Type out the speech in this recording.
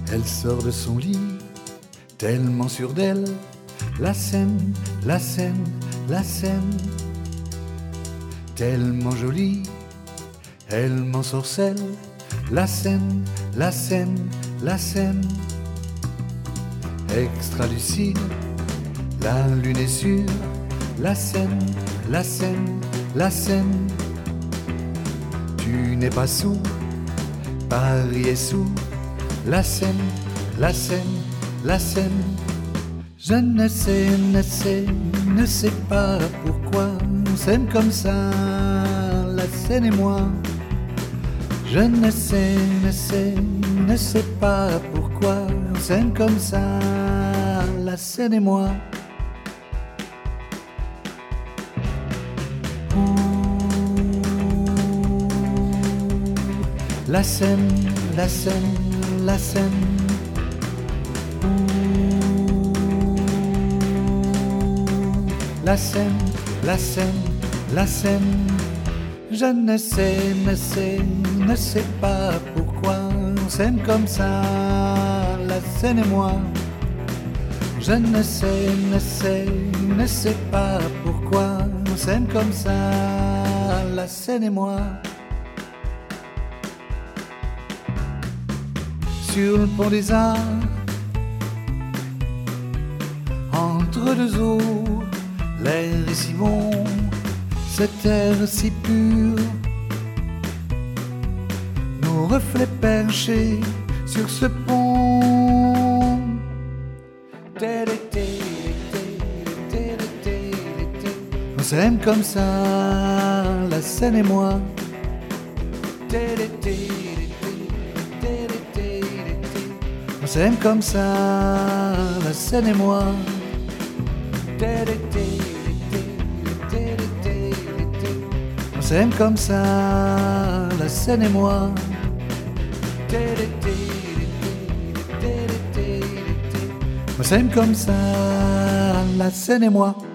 Elle sort de son lit, tellement sûre d'elle. La Seine, la Seine, la Seine, tellement jolie, elle m'ensorcelle. La Seine, la Seine, la Seine, extra lucide, la lune est sûre. La Seine, la Seine, la Seine, tu n'es pas sourd, Paris est sourd. La Seine, la Seine, la Seine, je ne sais pas pourquoi on s'aime comme ça, la Seine et moi. Je ne sais pas pourquoi on s'aime comme ça, la Seine et moi. La Seine, la Seine, la Seine, la Seine, la Seine, la Seine, je ne sais pas pourquoi on s'aime comme ça, la Seine et moi. Je ne sais pas pourquoi on s'aime comme ça, la Seine et moi. Sur le pont des Arts, entre deux eaux, l'air est si bon, cet air si pur, nos reflets perchés sur ce pont. On s'aime comme ça, la Seine et moi. On s'aime comme ça, la Seine et moi. On s'aime comme ça, la Seine et moi. On s'aime comme ça, la Seine et moi.